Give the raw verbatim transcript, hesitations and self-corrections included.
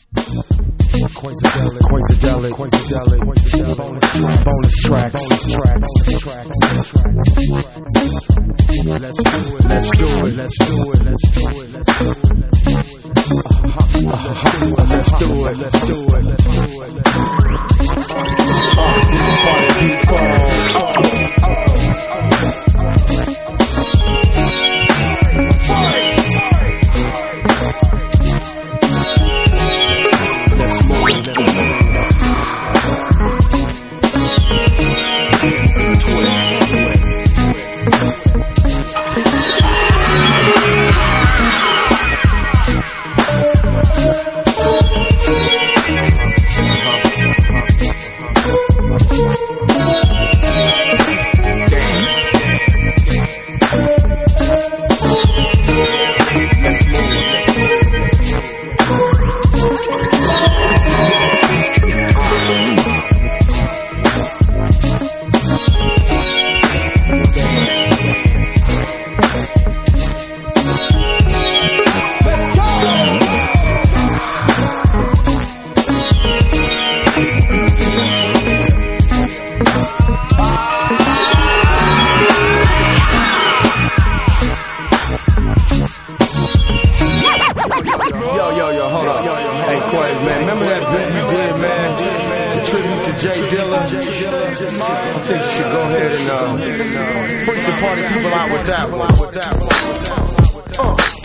Coincidentally, coincidentally, coincidentally, coincidentally, bonus track, bonus track, bonus track, bonus track, bonus track. Let's do it, let's do it, let's do it, let's do it, let's do it, let's do it. Let's do it, let's do it, let's do it, let's J Dilla. I think you should go ahead and uh, freak the party people out with that one. Uh.